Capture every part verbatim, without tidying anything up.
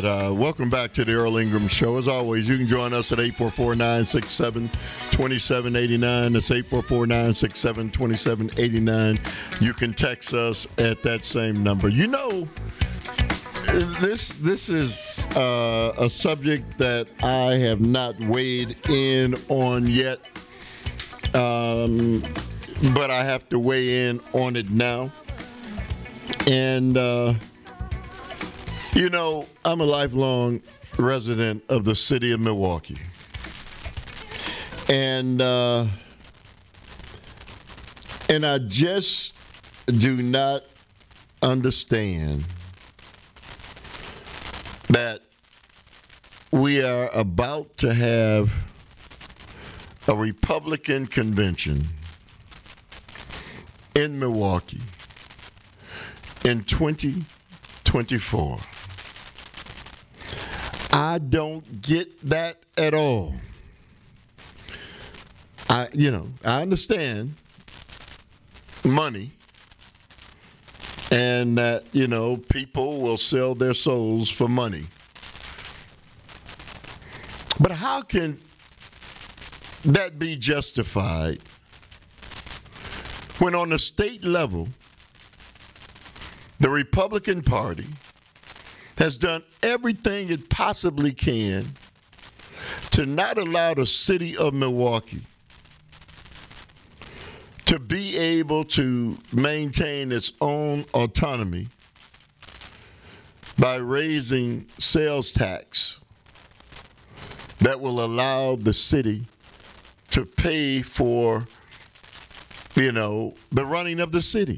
right. Uh, welcome back to the Earl Ingram Show. As always, you can join us at eight four four, nine six seven, two seven eight nine. That's eight four four, nine six seven, two seven eight nine. You can text us at that same number. You know, this this is uh, a subject that I have not weighed in on yet, um, but I have to weigh in on it now. And, uh, you know, I'm a lifelong resident of the city of Milwaukee. And, uh, and I just do not understand that we are about to have a Republican convention in Milwaukee in twenty twenty-four. I don't get that at all. I, you know, I understand money and that, you know, people will sell their souls for money. But how can that be justified when on the state level, the Republican Party has done everything it possibly can to not allow the city of Milwaukee to be able to maintain its own autonomy by raising sales tax that will allow the city to pay for, you know, the running of the city.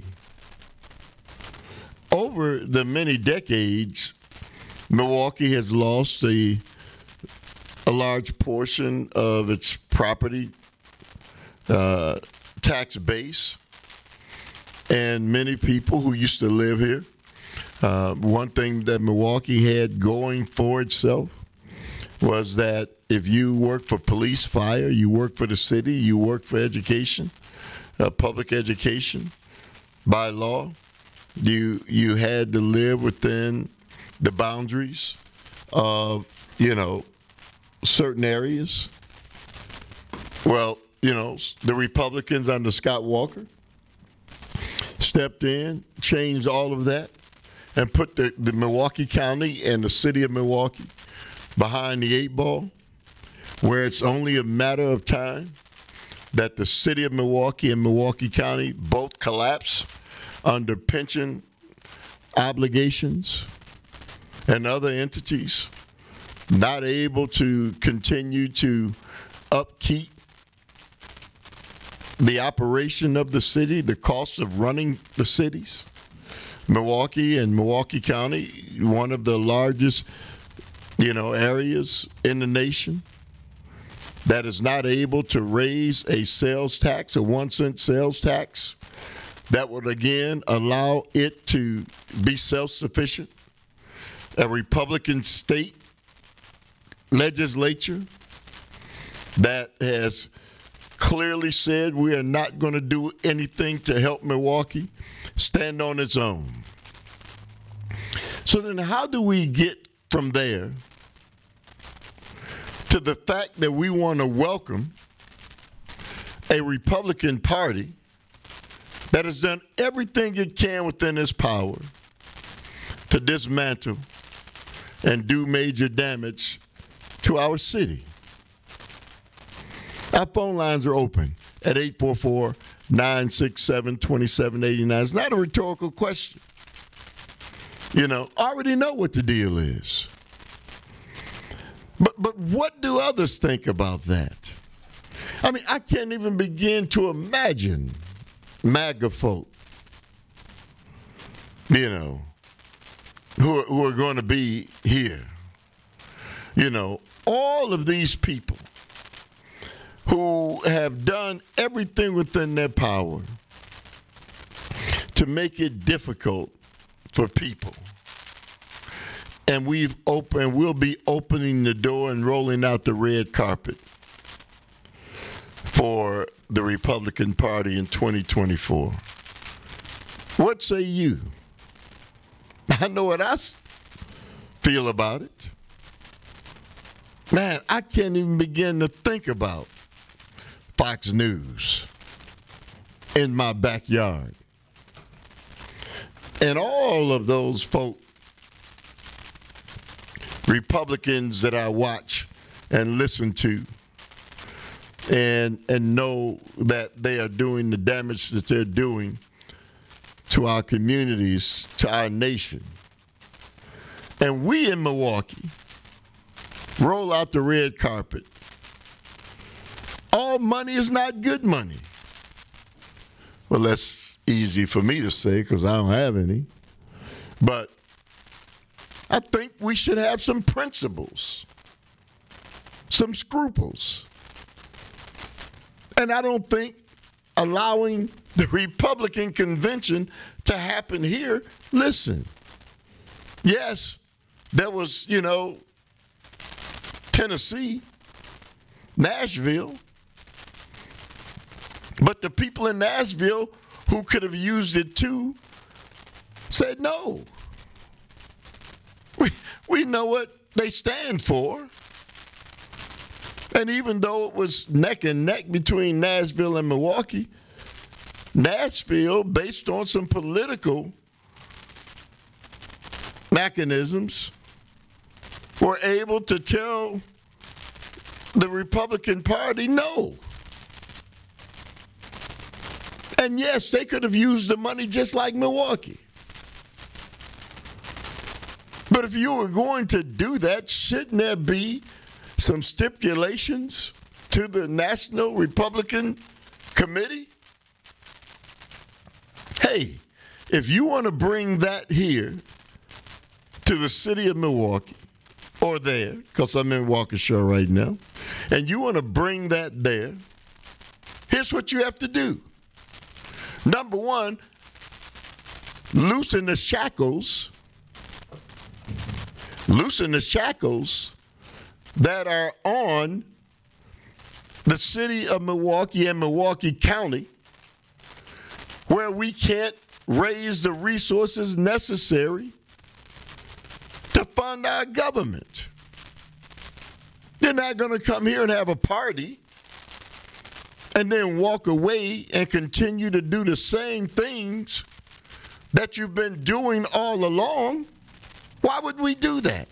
Over the many decades, Milwaukee has lost a, a large portion of its property uh, tax base, and many people who used to live here. Uh, one thing that Milwaukee had going for itself was that if you work for police, fire, you work for the city, you work for education, uh, public education, by law, you you had to live within the boundaries of, you know, certain areas. Well, you know, the Republicans under Scott Walker stepped in, changed all of that, and put the, the Milwaukee County and the city of Milwaukee behind the eight ball, where it's only a matter of time that the city of Milwaukee and Milwaukee County both collapse under pension obligations and other entities, not able to continue to upkeep the operation of the city, the cost of running the cities. Milwaukee and Milwaukee County, one of the largest, you know, areas in the nation that is not able to raise a sales tax, a one cent sales tax, that would again allow it to be self-sufficient. A Republican state legislature that has clearly said we are not going to do anything to help Milwaukee stand on its own. So then how do we get from there to the fact that we want to welcome a Republican Party that has done everything it can within its power to dismantle and do major damage to our city? Our phone lines are open at eight four four, nine six seven, two seven eight nine. It's not a rhetorical question. You know, I already know what the deal is. But but what do others think about that? I mean, I can't even begin to imagine MAGA folk, you know, who are, who are going to be here. You know, all of these people who have done everything within their power to make it difficult for people. And we've opened, we'll be opening the door and rolling out the red carpet for the Republican Party in twenty twenty-four. What say you? I know what I feel about it. Man, I can't even begin to think about Fox News in my backyard. And all of those folk, Republicans that I watch and listen to, and and know that they are doing the damage that they're doing to our communities, to our nation. And we in Milwaukee roll out the red carpet. All money is not good money. Well, that's easy for me to say because I don't have any. But I think we should have some principles, some scruples. And I don't think allowing the Republican convention to happen here, listen, yes, there was, you know, Tennessee, Nashville, but the people in Nashville who could have used it too said no. We, we know what they stand for. And even though it was neck and neck between Nashville and Milwaukee, Nashville, based on some political mechanisms, were able to tell the Republican Party no. And yes, they could have used the money just like Milwaukee. But if you were going to do that, shouldn't there be some stipulations to the National Republican Committee? Hey, if you want to bring that here to the city of Milwaukee, or there, because I'm in Waukesha right now, and you want to bring that there, here's what you have to do. Number one, loosen the shackles, loosen the shackles that are on the city of Milwaukee and Milwaukee County, where we can't raise the resources necessary to fund our government. You're not going to come here and have a party and then walk away and continue to do the same things that you've been doing all along. Why would we do that?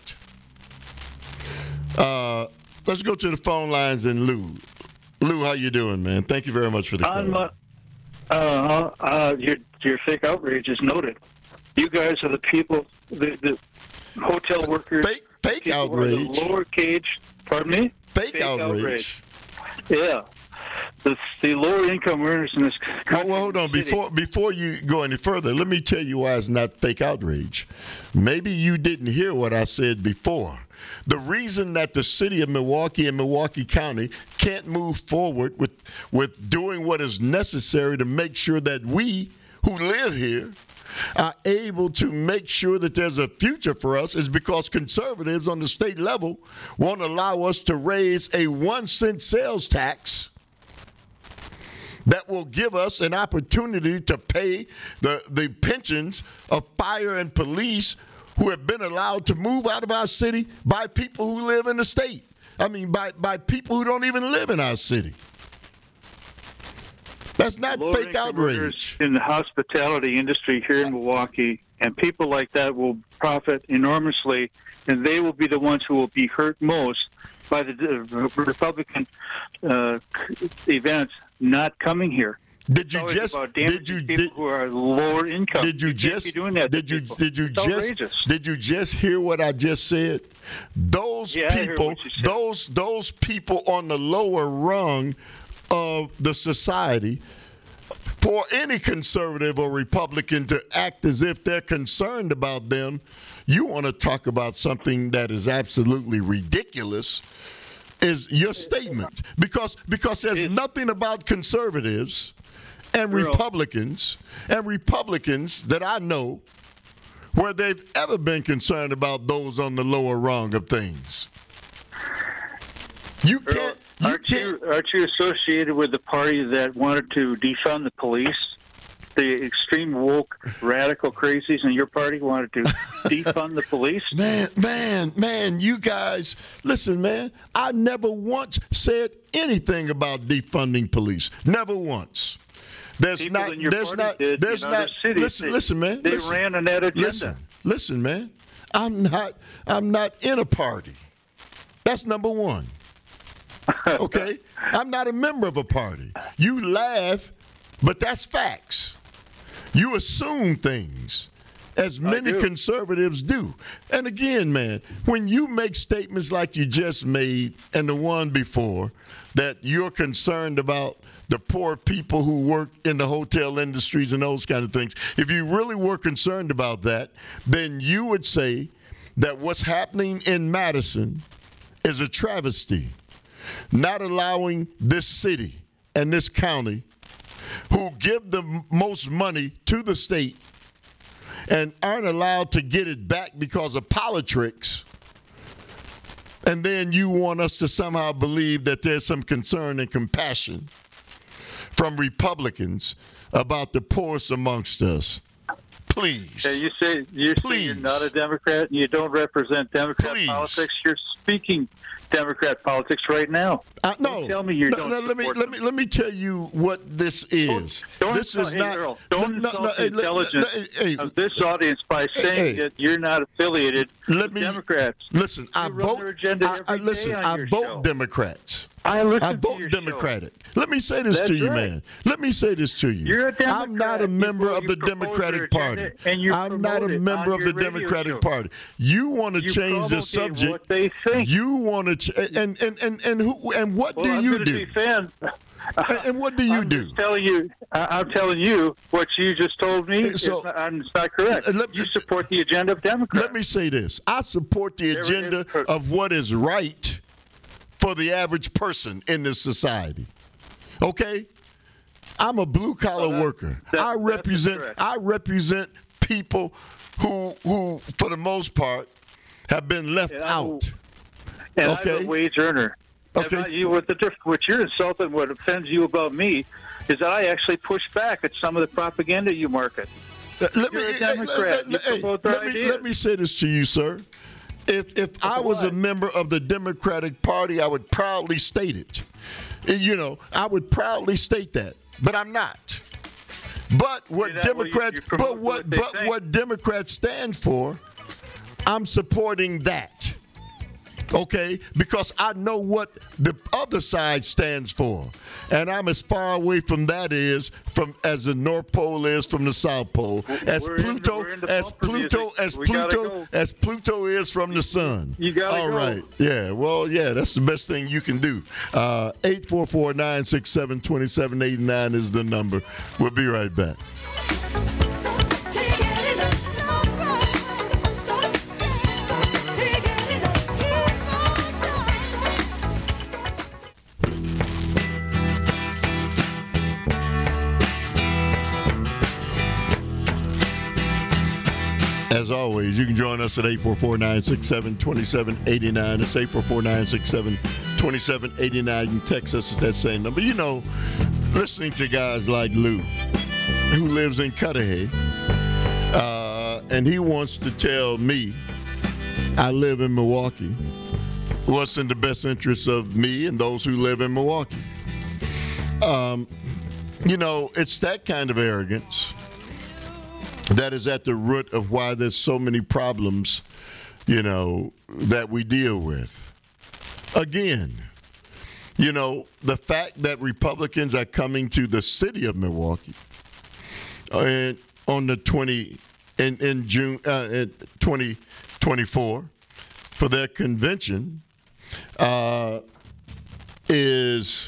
Uh, let's go to the phone lines and Lou. Lou, how you doing, man? Thank you very much for the call. Uh, uh, uh, your, your fake outrage is noted. You guys are the people, the, the hotel workers. Fake, fake outrage. The lower cage, pardon me? Fake, fake outrage. outrage. Yeah. The, the lower income earners in this country. Well, well hold on. Before before you go any further, let me tell you why it's not fake outrage. Maybe you didn't hear what I said before. The reason that the city of Milwaukee and Milwaukee County can't move forward with, with doing what is necessary to make sure that we who live here are able to make sure that there's a future for us is because conservatives on the state level won't allow us to raise a one cent sales tax that will give us an opportunity to pay the, the pensions of fire and police who have been allowed to move out of our city by people who live in the state. I mean, by, by people who don't even live in our city. That's not Lower fake outrage. In the hospitality industry here in Milwaukee, and people like that will profit enormously, and they will be the ones who will be hurt most by the Republican uh, events not coming here. Did you just did you people did, who are lower income? Did you, you just doing that did you people. did you it's just outrageous. did you just hear what I just said? Those yeah, people, those those people on the lower rung of the society, for any conservative or Republican to act as if they're concerned about them, you want to talk about something that is absolutely ridiculous. Is your statement because because there's nothing about conservatives and Republicans and Republicans that I know where they've ever been concerned about those on the lower rung of things. You can't. You aren't, can't. You, aren't you associated with the party that wanted to defund the police? the extreme woke radical crazies in your party wanted to defund the police? Man, man, man, you guys, listen, man, I never once said anything about defunding police. Never once. There's People not, in your there's party not, did, there's in other not, cities, listen, they, listen, man. They listen, ran on that agenda. Listen, listen, man, I'm not, I'm not in a party. That's number one. Okay? I'm not a member of a party. You laugh, but that's facts. You assume things, as many conservatives do. And again, man, when you make statements like you just made and the one before, that you're concerned about the poor people who work in the hotel industries and those kind of things, if you really were concerned about that, then you would say that what's happening in Madison is a travesty. Not allowing this city and this county, who give the most money to the state and aren't allowed to get it back because of politics, and then you want us to somehow believe that there's some concern and compassion from Republicans about the poorest amongst us. Please. Yeah, you say you say you're not a Democrat and you don't represent Democrat Please. politics. You're speaking Democrat politics right now. Uh, no, don't tell me you no, don't. No, let me support let me let me tell you what this is. Don't, don't this insult, is hey, not. Earl, don't no, insult no, the hey, intelligence let, hey, hey, of this audience by saying hey, that you're not affiliated let with me, Democrats. Listen, I run vote. their agenda I, I every listen. day on I your vote show. Democrats. I listen I to vote your Democratic. show. Let me say this That's to you, right. man. Let me say this to you. You're a Democrat. I'm not a member You- of you the propose Democratic your Party. agenda and you I'm not a promote it member on of the your radio Democratic show. Party. You want to You change the promulgate subject. what they think. You want to, ch- and and and and who and what Well, do I'm you gonna do? Defend. And, and what do you I'm do? Just telling you, I- I'm telling you what you just told me. So- is not, and it's not correct. Uh, let- you support the agenda of Democrats. Let me say this. I support the There it agenda is. of what is right for the average person in this society. Okay? I'm a blue collar Well, that- worker. that- I that's represent correct. I represent people who who for the most part have been left And I'm a- out. And Okay. I'm a wage earner. Okay. And I- you, what, the, diff- what you're insulting, what offends you about me, is that I actually push back at some of the propaganda you market. Uh, Let You're a hey, Democrat. let- You hey, promote their let me ideas. let me say this to you, sir. If if I was a what? member of the Democratic Party, I would proudly state it. And, you know, I would proudly state that, but I'm not. But what See that? Well, you- Democrats, you promote but what, what they but think. what Democrats stand for, I'm supporting that. Okay, because I know what the other side stands for, and I'm as far away from that is from as the North Pole is from the South Pole, as We're in- Pluto, we're into as bumper Pluto, music. as We gotta Pluto, go. as Pluto is from the sun. You gotta All go. right, yeah. Well, yeah, that's the best thing you can do. Uh, eight four four, nine six seven, two seven eight nine is the number. We'll be right back. As always, you can join us at eight four four, nine six seven, two seven eight nine. It's eight four four, nine six seven, two seven eight nine. You can text us at that same number. You know, listening to guys like Lou, who lives in Cudahy, uh, and he wants to tell me, I live in Milwaukee, what's in the best interest of me and those who live in Milwaukee. Um, you know, it's that kind of arrogance that is at the root of why there's so many problems, you know, that we deal with. Again, you know, the fact that Republicans are coming to the city of Milwaukee and on the twenty in in June uh, in twenty twenty-four for their convention uh, is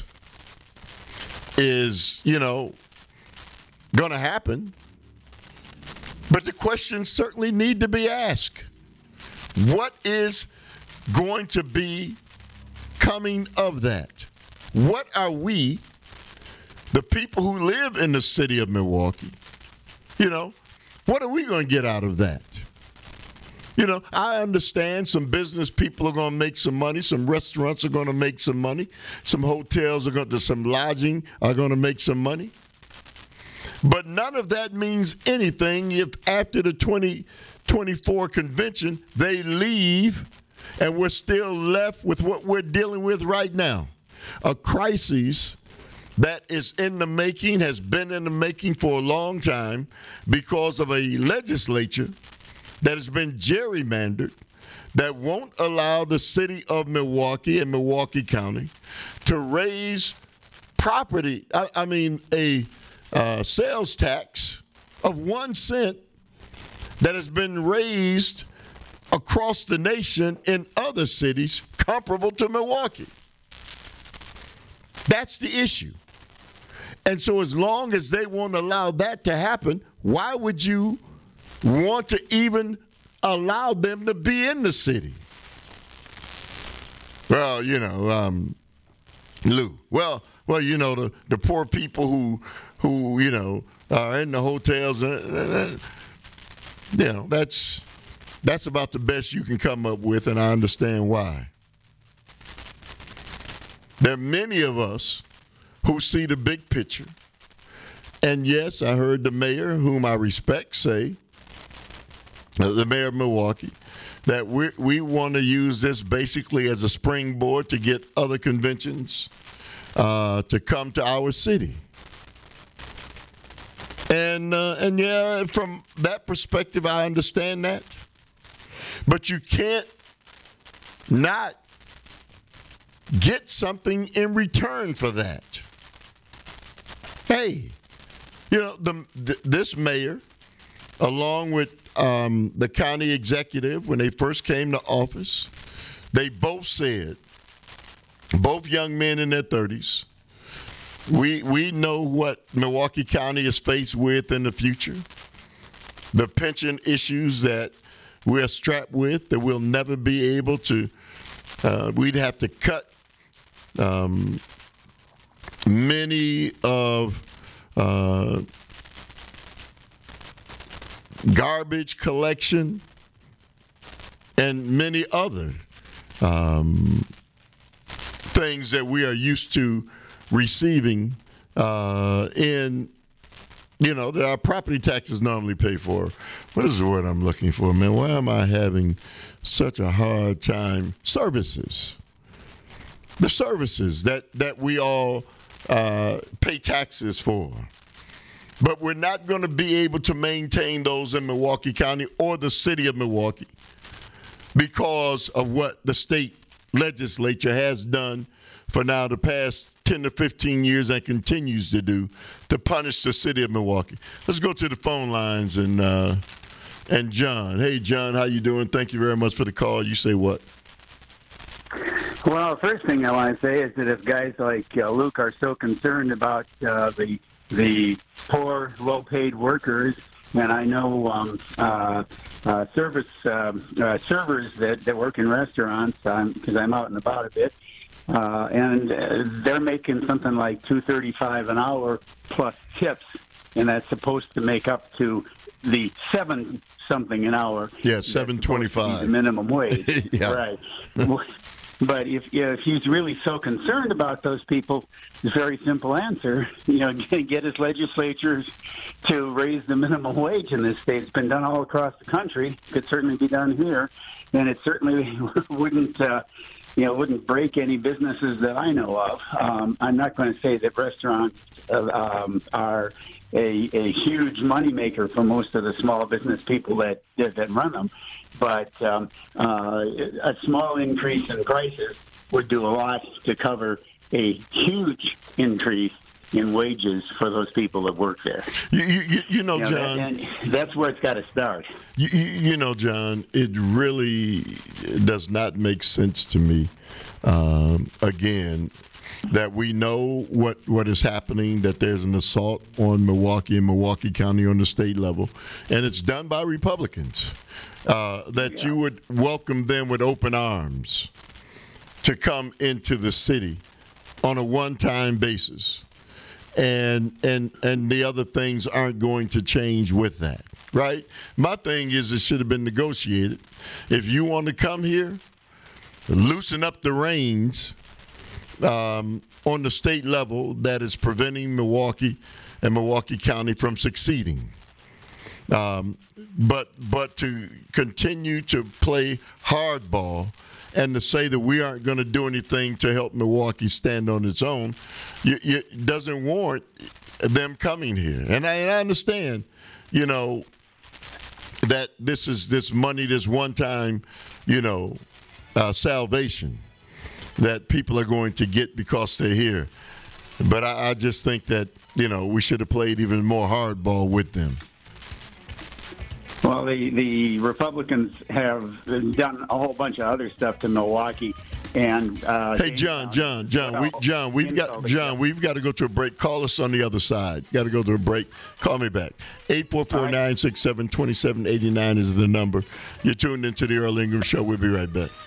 is you know going to happen. But the questions certainly need to be asked. What is going to be coming of that? What are we, the people who live in the city of Milwaukee, you know, what are we going to get out of that? You know, I understand some business people are going to make some money. Some restaurants are going to make some money. Some hotels are going to, some lodging are going to make some money. But none of that means anything if after the twenty twenty-four convention they leave and we're still left with what we're dealing with right now. A crisis that is in the making, has been in the making for a long time because of a legislature that has been gerrymandered that won't allow the city of Milwaukee and Milwaukee County to raise property, I, I mean a uh, sales tax of one cent that has been raised across the nation in other cities comparable to Milwaukee. That's the issue. And so as long as they won't allow that to happen, why would you want to even allow them to be in the city? Well, you know, um, Lou, well, well, you know, the, the poor people who, who, you know, are in the hotels, uh, you know, that's, that's about the best you can come up with, and I understand why. There are many of us who see the big picture. And yes, I heard the mayor, whom I respect, say, uh, the mayor of Milwaukee, that we we want to use this basically as a springboard to get other conventions uh, to come to our city. And uh, and yeah, from that perspective, I understand that. But you can't not get something in return for that. Hey, you know, the, th- this mayor, along with um, the county executive, when they first came to office, they both said, both young men in their thirties, we we know what Milwaukee County is faced with in the future, the pension issues that we're strapped with, that we'll never be able to, uh, we'd have to cut um, many of uh, garbage collection and many other um, things that we are used to receiving uh, in, you know, that our property taxes normally pay for. What is the word I'm looking for, man? Why am I having such a hard time? Services. The services that, that we all uh, pay taxes for. But we're not going to be able to maintain those in Milwaukee County or the city of Milwaukee because of what the state legislature has done for now the past ten to fifteen years and continues to do to punish the city of Milwaukee. Let's go to the phone lines and uh, and John. Hey, John, how you doing? Thank you very much for the call. You say what? Well, the first thing I want to say is that if guys like uh, Luke are so concerned about uh, the the poor, low-paid workers, and I know um, uh, uh, service uh, uh, servers that, that work in restaurants, because I'm, I'm out and about a bit, uh, and uh, they're making something like two thirty-five an hour plus tips, and that's supposed to make up to the seven something an hour. Yeah, seven twenty-five. The minimum wage. Yeah. Right. But if if he's really so concerned about those people, it's a very simple answer. You know, get his legislatures to raise the minimum wage in this state. It's been done all across the country. Could certainly be done here, and it certainly wouldn't, uh, you know, wouldn't break any businesses that I know of. Um, I'm not going to say that restaurants uh, um, are a, a huge moneymaker for most of the small business people that that run them. But um, uh, a small increase in prices would do a lot to cover a huge increase in wages for those people that work there. You, you, you know, you know, John, that, and that's where it's got to start. You, you know, John, it really does not make sense to me, um, again, that we know what, what is happening, that there's an assault on Milwaukee and Milwaukee County on the state level, and it's done by Republicans. Uh, that yeah. you would welcome them with open arms to come into the city on a one-time basis. And and and the other things aren't going to change with that, right? My thing is it should have been negotiated. If you want to come here, loosen up the reins um, on the state level that is preventing Milwaukee and Milwaukee County from succeeding. Um, but but to continue to play hardball and to say that we aren't going to do anything to help Milwaukee stand on its own, you, you, doesn't warrant them coming here. And I, and I understand, you know, that this is this money, this one-time, you know, uh, salvation that people are going to get because they're here. But I, I just think that, you know, we should have played even more hardball with them. Well, the, the Republicans have done a whole bunch of other stuff to Milwaukee. And uh, hey, John, John, John, we, John, we've got John, we've got to go to a break. Call us on the other side. Got to go to a break. Call me back. eight four four, nine six seven, two seven eight nine is the number. You're tuned into the Earl Ingram Show. We'll be right back.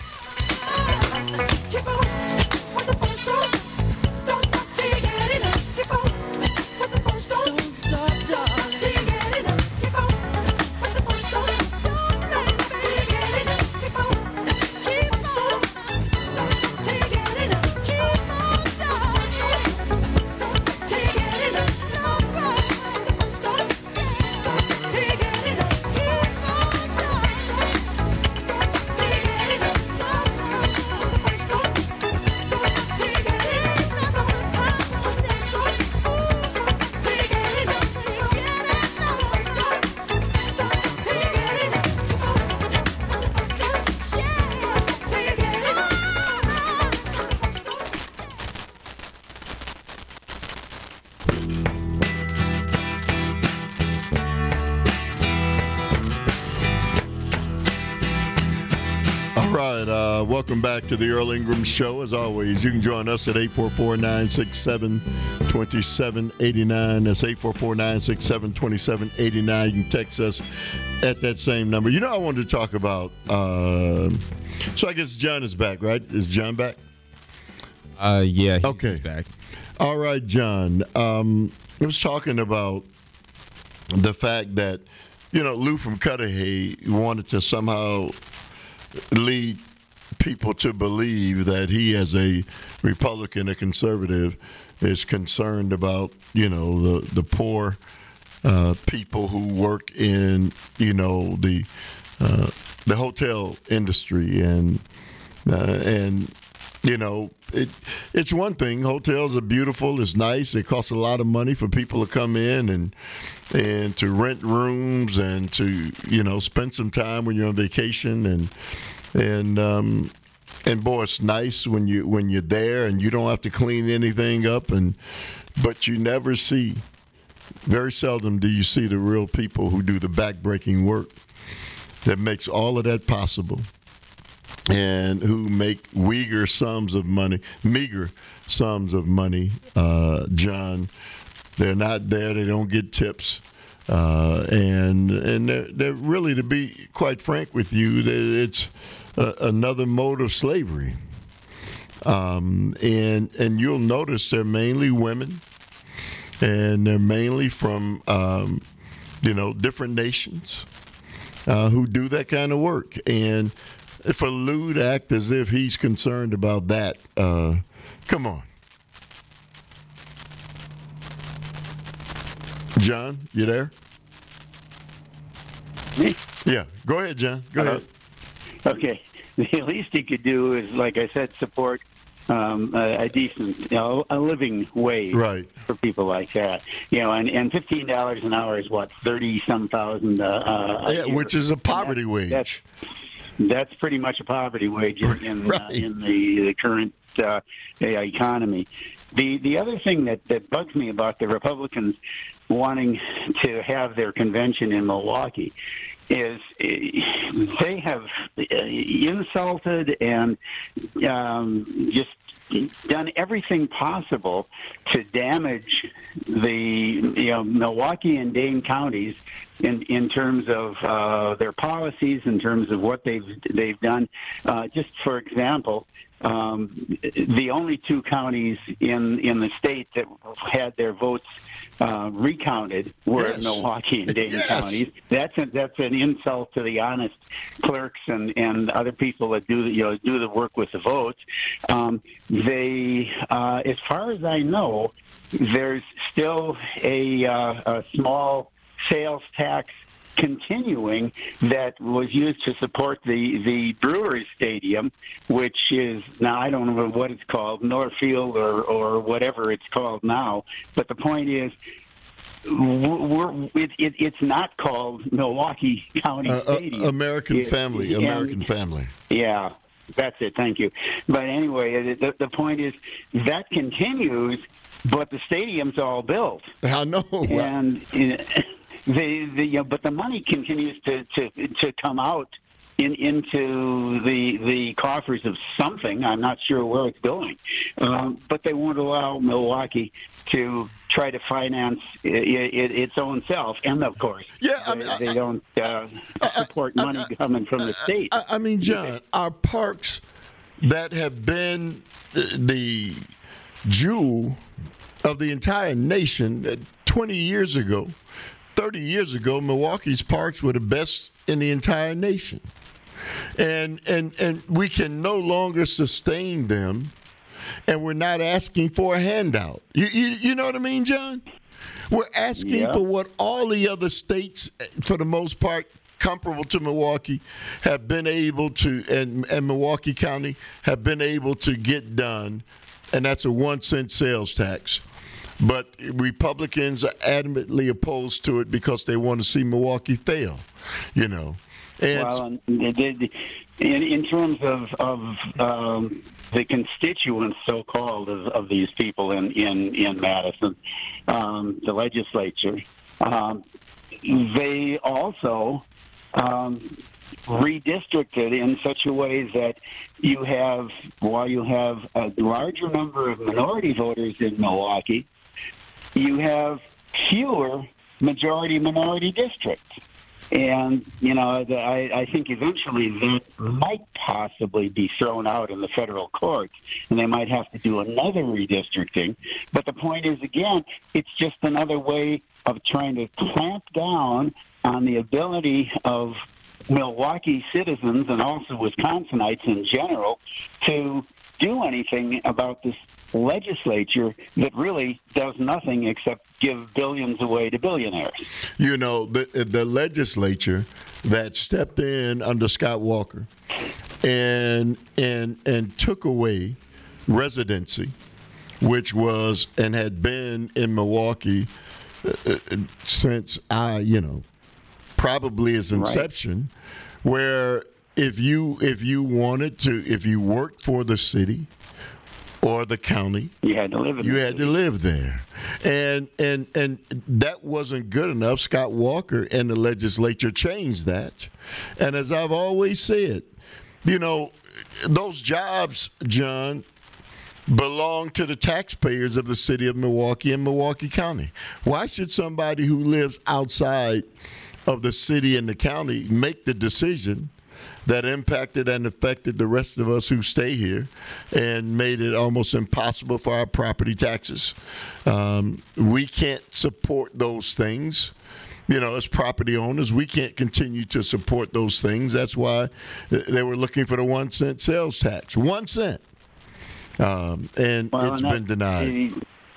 Welcome back to the Earl Ingram Show. As always, you can join us at eight four four, nine six seven, two seven eight nine. That's eight four four, nine six seven, two seven eight nine. You can text us at that same number. You know, I wanted to talk about, uh, so I guess John is back, right? Is John back? Uh, yeah, he's, okay. he's back. All right, John. Um, I was talking about the fact that, you know, Lou from Cudahy wanted to somehow lead people to believe that he, as a Republican, a conservative, is concerned about, you know, the the poor uh, people who work in, you know, the uh, the hotel industry, and uh, and you know, it it's one thing. Hotels are beautiful, it's nice, it costs a lot of money for people to come in and and to rent rooms and to, you know, spend some time when you're on vacation, and and um, and boy, it's nice when you when you're there and you don't have to clean anything up, and but you never see, very seldom do you see the real people who do the backbreaking work that makes all of that possible, and who make meager sums of money, meager sums of money. Uh, John, they're not there. They don't get tips, uh, and and they're, they're really, to be quite frank with you, it's uh, another mode of slavery. Um, and and you'll notice they're mainly women, and they're mainly from um, you know different nations uh, who do that kind of work. And for Lou to act as if he's concerned about that, uh, come on. John, you there? Me? Yeah, go ahead, John. Go Uh, ahead. Okay. The least he could do is, like I said, support um, a, a decent, you know, a living wage Right. for people like that. You know, and, and fifteen dollars an hour is what, thirty some thousand. Uh, uh, a Yeah, year. which is a poverty That- wage. That's, that's pretty much a poverty wage in, in, uh, Right. in the, the current uh, economy. The the other thing that, that bugs me about the Republicans wanting to have their convention in Milwaukee is uh, they have uh, insulted and um, just done everything possible to damage the you know Milwaukee and Dane counties in in terms of uh, their policies, in terms of what they've they've done. Uh, just for example, um, the only two counties in in the state that had their votes uh, recounted were Yes. Milwaukee and Dane Yes. counties. That's a, that's an insult to the honest clerks and, and other people that do the, you know do the work with the votes. Um, they, uh, as far as I know, there's still a, uh, a small sales tax continuing that was used to support the the Brewers Stadium, which is now I don't know what it's called, Northfield or or whatever it's called now. But the point is, we're, it, it, it's not called Milwaukee County Uh, uh, Stadium. American It- family, and- American family. Yeah, that's it. Thank you. But anyway, the, the point is that continues, but the stadium's all built. I know. And uh, the the you know, but the money continues to, to to come out in into the the coffers of something. I'm not sure where it's going, um, but they won't allow Milwaukee to try to finance it, it, its own self. And of course, Yeah, I mean, they, I- they don't uh, support I- money I- coming from the state. I, I mean, John, our parks that have been the- the jewel of the entire nation uh, twenty years ago, thirty years ago, Milwaukee's parks were the best in the entire nation. And and and we can no longer sustain them, and we're not asking for a handout. You you, you know what I mean, John? We're asking Yeah. for what all the other states, for the most part, comparable to Milwaukee, have been able to, and, and Milwaukee County have been able to get done, and that's a one cent sales tax. But Republicans are adamantly opposed to it because they want to see Milwaukee fail, you know. And Well, and it did- in, in terms of, of um, the constituents, so-called, of, of these people in, in, in Madison, um, the legislature, um, they also um, redistricted in such a way that you have, while you have a larger number of minority voters in Milwaukee, you have fewer majority-minority districts. And, you know, the, I, I think eventually that might possibly be thrown out in the federal courts, and they might have to do another redistricting. But the point is, again, it's just another way of trying to clamp down on the ability of Milwaukee citizens and also Wisconsinites in general to do anything about this legislature that really does nothing except give billions away to billionaires. you know, the the legislature that stepped in under Scott Walker and and and took away residency, which was and had been in Milwaukee uh, since I, you know, probably its inception, right. Where if you if you wanted to, if you worked for the city or the county, you had to live in you the had city. to live there, and and and that wasn't good enough. Scott Walker and the legislature changed that, and as I've always said, you know, those jobs, John, belong to the taxpayers of the city of Milwaukee and Milwaukee County. Why should somebody who lives outside of the city and the county make the decision that impacted and affected the rest of us who stay here and made it almost impossible for our property taxes? Um, we can't support those things. You know, as property owners, we can't continue to support those things. That's why they were looking for the one cent sales tax. One cent. Um, and Well, it's and been denied.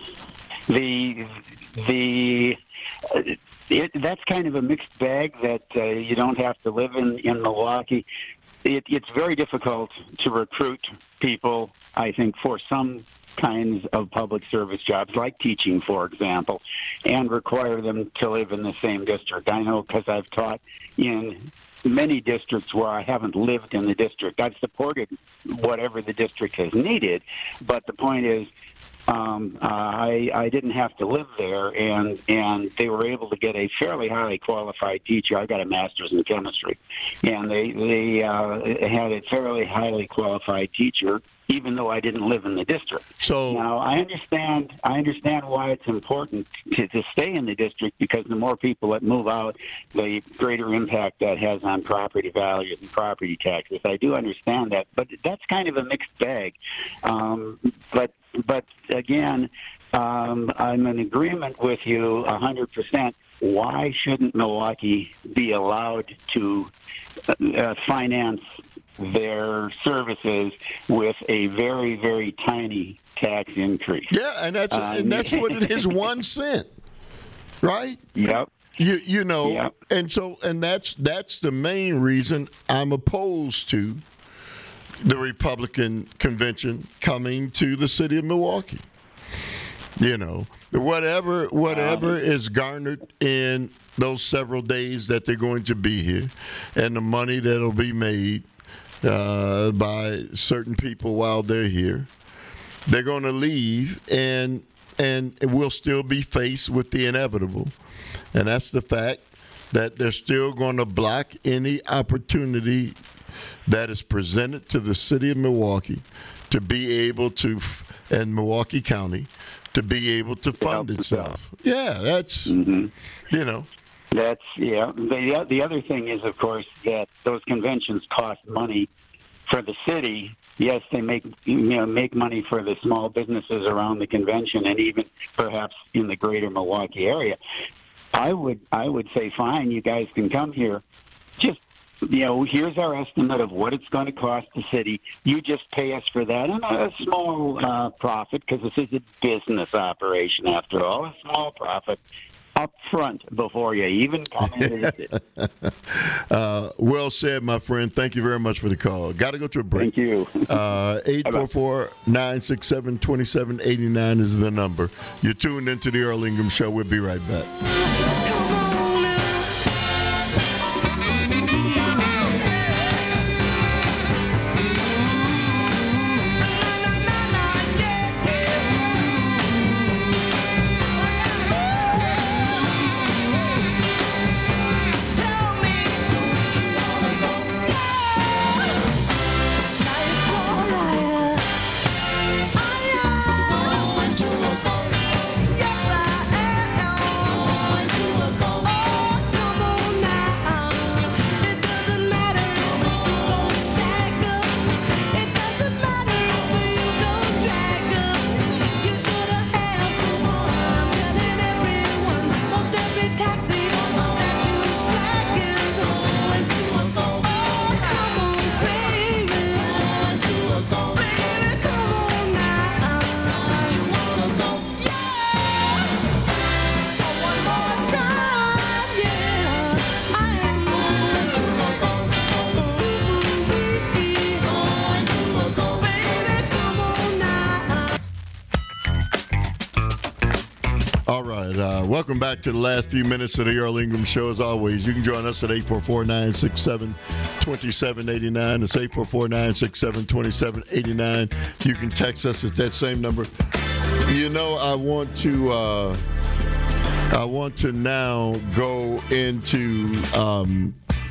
The, the, the uh, it, that's kind of a mixed bag that uh, you don't have to live in, in Milwaukee. It, it's very difficult to recruit people, I think, for some kinds of public service jobs, like teaching, for example, and require them to live in the same district. I know because I've taught in many districts where I haven't lived in the district. I've supported whatever the district has needed, but the point is, Um, uh, I, I didn't have to live there, and, and they were able to get a fairly highly qualified teacher. I got a master's in chemistry, and they they uh, had a fairly highly qualified teacher, even though I didn't live in the district. So Now I understand I understand why it's important to, to stay in the district, because the more people that move out, the greater impact that has on property values and property taxes. I do understand that, but that's kind of a mixed bag. Um, but But again, um, I'm in agreement with you one hundred percent. Why shouldn't Milwaukee be allowed to uh, finance their services with a very, very tiny tax increase? Yeah, and that's Um, and that's what it is, one cent, right? Yep. You you know, Yep. and so and that's that's the main reason I'm opposed to the Republican convention coming to the city of Milwaukee. You know, whatever whatever is garnered in those several days that they're going to be here, and the money that'll be made uh, by certain people while they're here, they're going to leave, and and we'll still be faced with the inevitable, and that's the fact that they're still going to block any opportunity that is presented to the city of Milwaukee to be able to, and Milwaukee County, to be able to fund help itself. Yeah, that's, Mm-hmm. you know. That's, yeah. The, the other thing is, of course, that those conventions cost money for the city. Yes, they make you know make money for the small businesses around the convention, and even perhaps in the greater Milwaukee area. I would I would say, fine, you guys can come here. Just, you know, here's our estimate of what it's going to cost the city. You just pay us for that, and a small uh, profit, because this is a business operation after all, a small profit up front before you even come into the city. uh, well said, my friend. Thank you very much for the call. Got to go to a break. Thank you. Uh, eight four four, nine six seven, two seven eight nine is the number. You're tuned into the Earl Ingram Show. We'll be right back. All right. Uh, welcome back to the last few minutes of the Earl Ingram Show. As always, you can join us at eight four four, nine six seven, two seven eight nine. It's eight four four, nine six seven, two seven eight nine. You can text us at that same number. You know, I want to uh, I want to now go into um,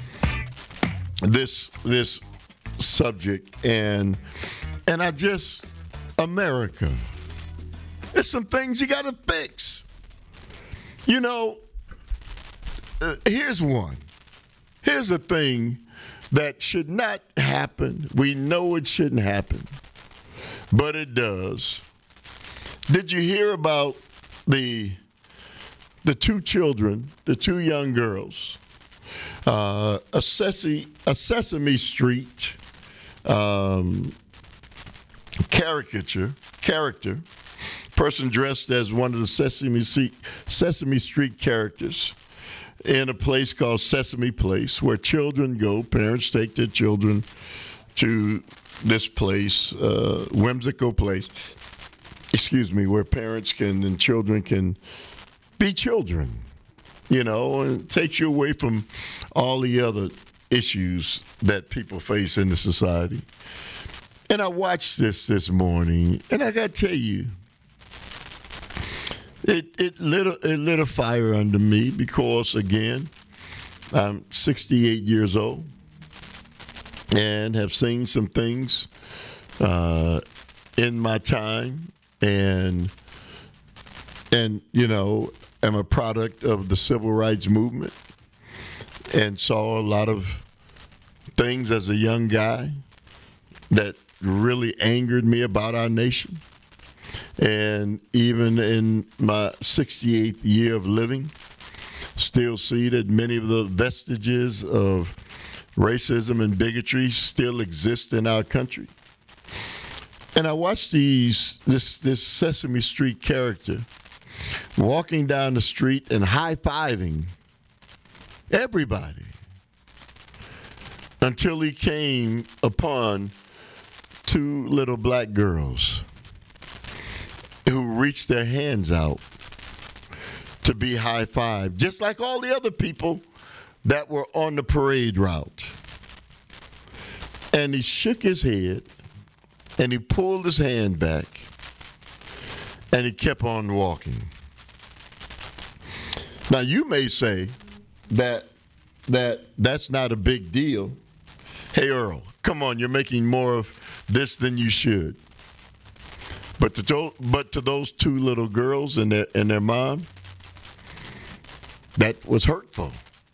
this this subject, and and I just America. There's some things you got to fix. You know, uh, here's one. Here's a thing that should not happen. We know it shouldn't happen, but it does. Did you hear about the the two children, the two young girls, uh, a, Sesame, a Sesame Street um, caricature character? Person dressed as one of the Sesame Street, Sesame Street characters in a place called Sesame Place, where children go. Parents take their children to this place, uh, whimsical place, excuse me, where parents can and children can be children, you know, and it takes you away from all the other issues that people face in the society. And I watched this this morning, and I got to tell you, It it lit a, it lit a fire under me because, again, I'm sixty-eight years old and have seen some things uh, in my time, and and you know, am a product of the civil rights movement, and saw a lot of things as a young guy that really angered me about our nation. And even in my sixty-eighth year of living, still see that many of the vestiges of racism and bigotry still exist in our country. And I watched these this this Sesame Street character walking down the street and high-fiving everybody until he came upon two little black girls who reached their hands out to be high-fived, just like all the other people that were on the parade route. And he shook his head, and he pulled his hand back, and he kept on walking. Now, you may say that that that's not a big deal. Hey, Earl, come on, you're making more of this than you should. But to, to, but to those two little girls and their, and their mom, that was hurtful.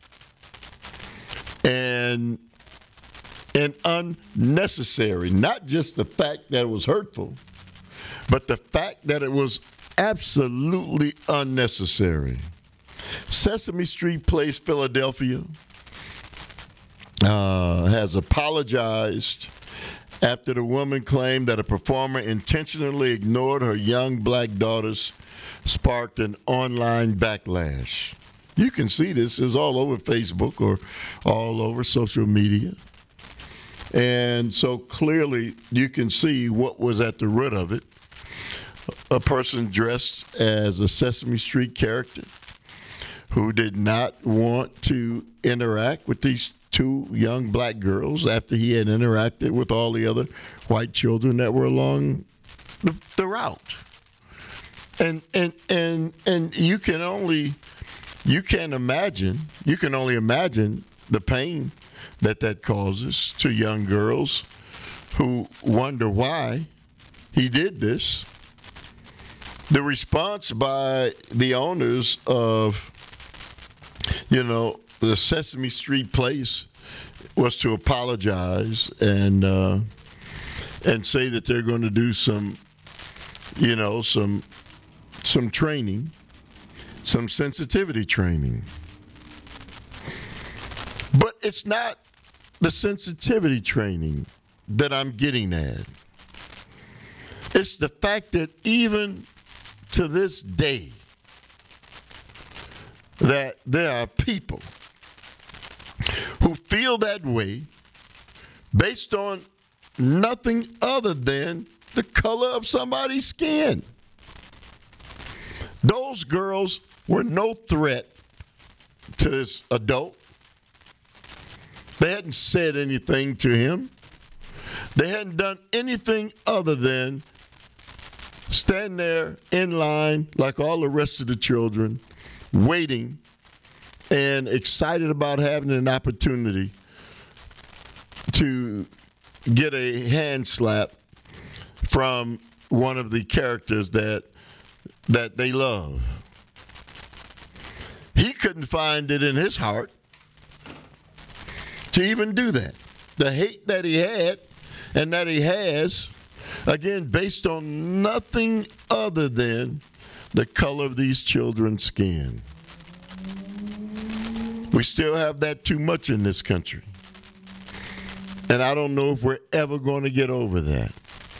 And, and unnecessary. Not just the fact that it was hurtful, but the fact that it was absolutely unnecessary. Sesame Street Place, Philadelphia, uh, has apologized after the woman claimed that a performer intentionally ignored her young black daughters, sparked an online backlash. You can see this. It was all over Facebook or all over social media. And so clearly you can see what was at the root of it. A person dressed as a Sesame Street character who did not want to interact with these two young black girls after he had interacted with all the other white children that were along the, the route. And and and and you can only you can imagine you can only imagine the pain that that causes to young girls who wonder why he did this. The response by the owners of, you know, the Sesame Street Place was to apologize and uh, and say that they're going to do some, you know, some some training, some sensitivity training. But it's not the sensitivity training that I'm getting at. It's the fact that even to this day, that there are people who feel that way based on nothing other than the color of somebody's skin. Those girls were no threat to this adult. They hadn't said anything to him. They hadn't done anything other than stand there in line like all the rest of the children, waiting and excited about having an opportunity to get a hand slap from one of the characters that that they love. He couldn't find it in his heart to even do that. The hate that he had and that he has, again, based on nothing other than the color of these children's skin. We still have that too much in this country. And I don't know if we're ever going to get over that.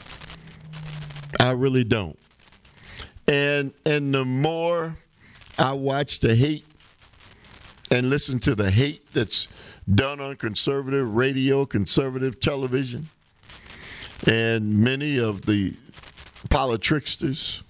I really don't. And and the more I watch the hate and listen to the hate that's done on conservative radio, conservative television, and many of the politricksters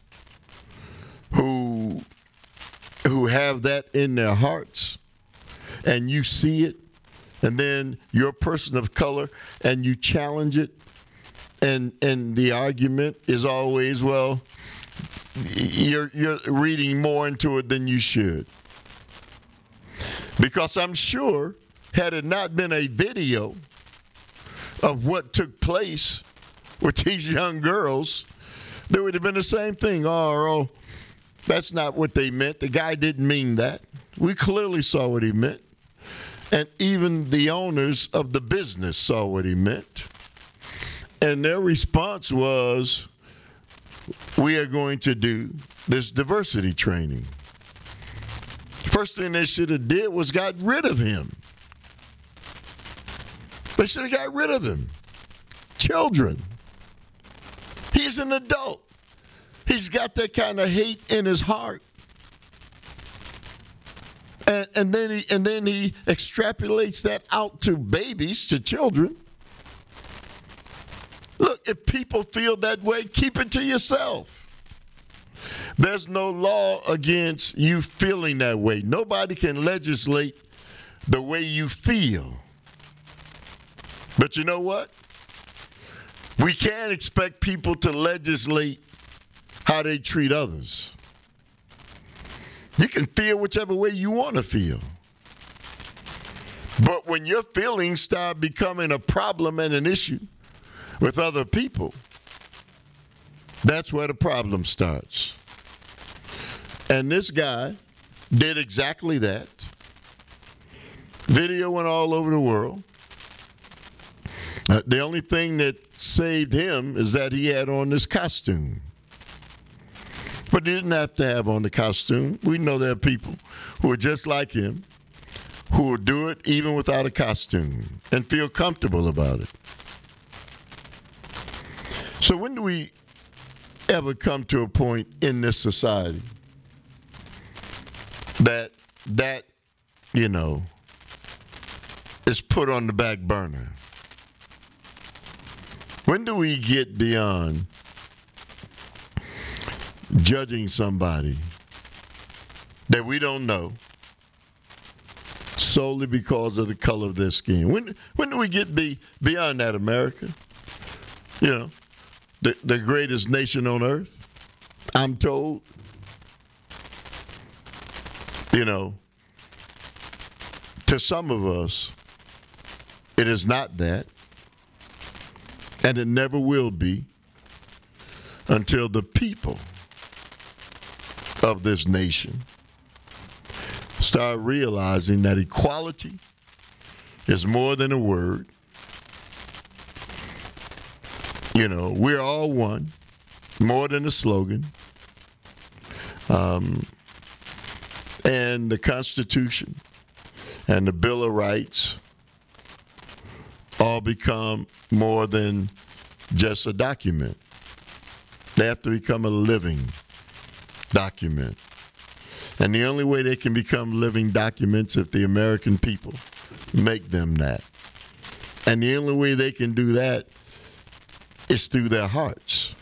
who who have that in their hearts, and you see it, and then you're a person of color and you challenge it, and and the argument is always, well, you're you're reading more into it than you should. Because I'm sure, had it not been a video of what took place with these young girls, there would have been the same thing. Oh, Earl, that's not what they meant. The guy didn't mean that. We clearly saw what he meant. And even the owners of the business saw what he meant. And their response was, we are going to do this diversity training. First thing they should have did was got rid of him. They should have got rid of him. Children. He's an adult. He's got that kind of hate in his heart. And, and then he and then he extrapolates that out to babies, to children. Look, if people feel that way, keep it to yourself. There's no law against you feeling that way. Nobody can legislate the way you feel. But you know what? We can't expect people to legislate how they treat others. You can feel whichever way you want to feel. But when your feelings start becoming a problem and an issue with other people, that's where the problem starts. And this guy did exactly that. Video went all over the world. Uh, the only thing that saved him is that he had on this costume. But he didn't have to have on the costume. We know there are people who are just like him, who will do it even without a costume and feel comfortable about it. So when do we ever come to a point in this society that that, you know, is put on the back burner? When do we get beyond judging somebody that we don't know solely because of the color of their skin? When when do we get be, beyond that, America? You know, the, the greatest nation on earth, I'm told. You know, to some of us, it is not that, and it never will be until the people of this nation start realizing that equality is more than a word. You know, we're all one, more than a slogan. Um, and the Constitution and the Bill of Rights all become more than just a document. They have to become a living document. And the only way they can become living documents if the American people make them that. And the only way they can do that is through their hearts.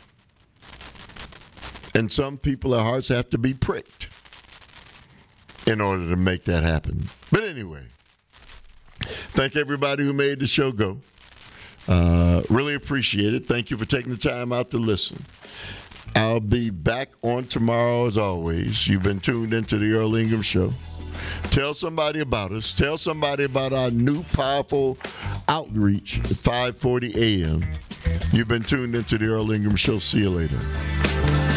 And some people, their hearts have to be pricked in order to make that happen. But anyway, thank everybody who made the show go. Uh, really appreciate it. Thank you for taking the time out to listen. I'll be back on tomorrow as always. You've been tuned into the Earl Ingham Show. Tell somebody about us. Tell somebody about our new powerful outreach at five forty a.m. You've been tuned into the Earl Ingham Show. See you later.